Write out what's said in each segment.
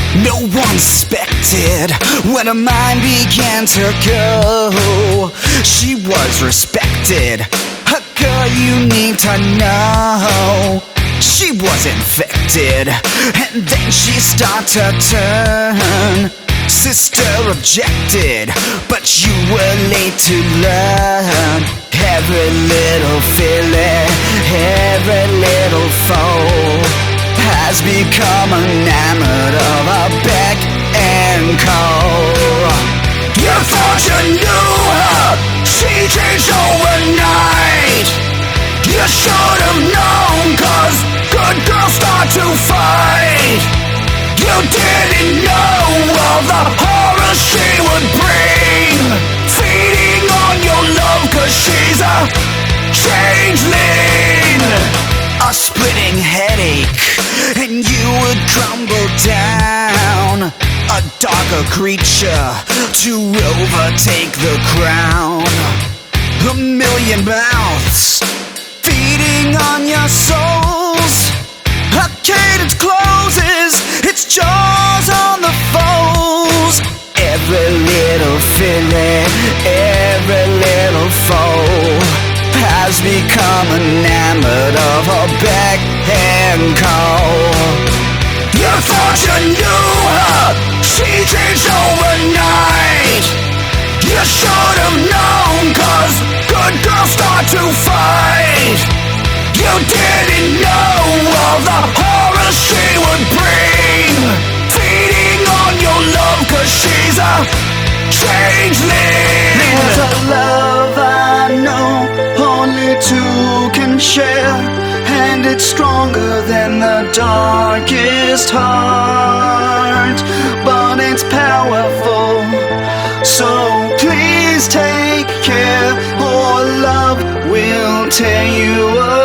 No one suspected when her mind began to go. She was respected, a girl you need to know. She was infected, and then she started to turn. Sister objected, but you were late to learn. Every little feeling, every little foe has become enamored of a beck and call. You thought you knew her, she changed overnight. You should have known, 'cause good girls start to fight. You didn't know all the horror she would bring, feeding on your love, 'cause she's a changeling. A splitting headache, and you would crumble down. A darker creature to overtake the crown. A million mouths feeding on your souls. A cadence closes its jaws on the foes. Every little feeling, every little foe has become enamored of a beck and call. You thought you knew her, she changed overnight. You should have known, 'cause good girls start to fight. You didn't know all the horror she would bring, feeding on your love, 'cause she's a changeling. There's a love I know only two can share, and it's stronger than the darkest heart, but it's powerful, so please take care, or love will tear you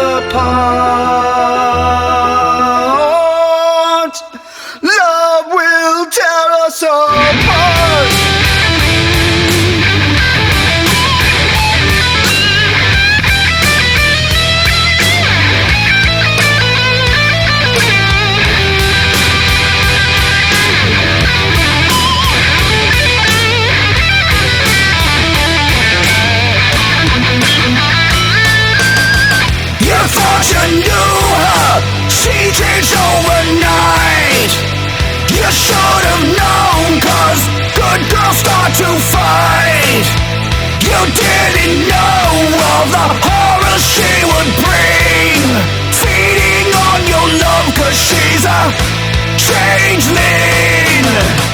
apart. Love will tear us apart. Thought you knew her, she changed overnight. You should have known, 'cause good girls start to fight. You didn't know all the horror she would bring, feeding on your love, 'cause she's a changeling.